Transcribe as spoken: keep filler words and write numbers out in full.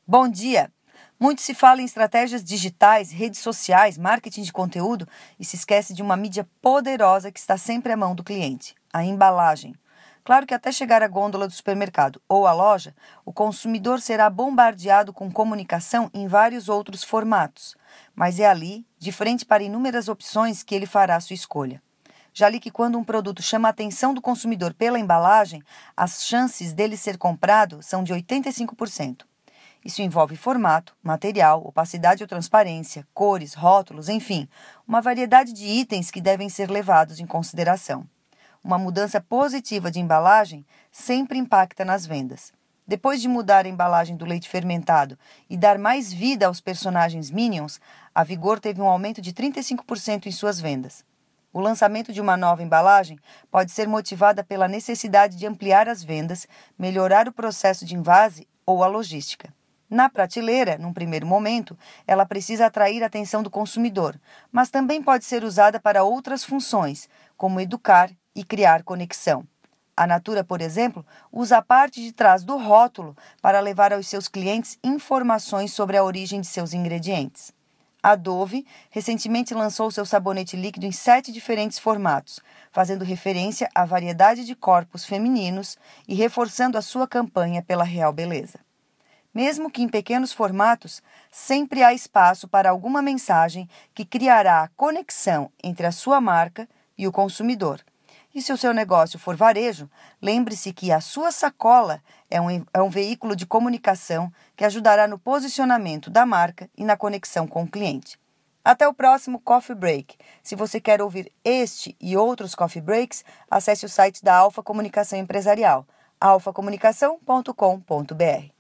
Bom dia! Muito se fala em estratégias digitais, redes sociais, marketing de conteúdo e se esquece de uma mídia poderosa que está sempre à mão do cliente, a embalagem. Claro que até chegar à gôndola do supermercado ou à loja, o consumidor será bombardeado com comunicação em vários outros formatos, mas é ali, de frente para inúmeras opções, que ele fará a sua escolha. Já li que quando um produto chama a atenção do consumidor pela embalagem, as chances dele ser comprado são de oitenta e cinco por cento. Isso envolve formato, material, opacidade ou transparência, cores, rótulos, enfim, uma variedade de itens que devem ser levados em consideração. Uma mudança positiva de embalagem sempre impacta nas vendas. Depois de mudar a embalagem do leite fermentado e dar mais vida aos personagens Minions, a Vigor teve um aumento de trinta e cinco por cento em suas vendas. O lançamento de uma nova embalagem pode ser motivada pela necessidade de ampliar as vendas, melhorar o processo de envase ou a logística. Na prateleira, num primeiro momento, ela precisa atrair a atenção do consumidor, mas também pode ser usada para outras funções, como educar e criar conexão. A Natura, por exemplo, usa a parte de trás do rótulo para levar aos seus clientes informações sobre a origem de seus ingredientes. A Dove recentemente lançou seu sabonete líquido em sete diferentes formatos, fazendo referência à variedade de corpos femininos e reforçando a sua campanha pela real beleza. Mesmo que em pequenos formatos, sempre há espaço para alguma mensagem que criará a conexão entre a sua marca e o consumidor. E se o seu negócio for varejo, lembre-se que a sua sacola é um, é um veículo de comunicação que ajudará no posicionamento da marca e na conexão com o cliente. Até o próximo Coffee Break. Se você quer ouvir este e outros Coffee Breaks, acesse o site da Alfa Comunicação Empresarial, alfa comunicação ponto com ponto br.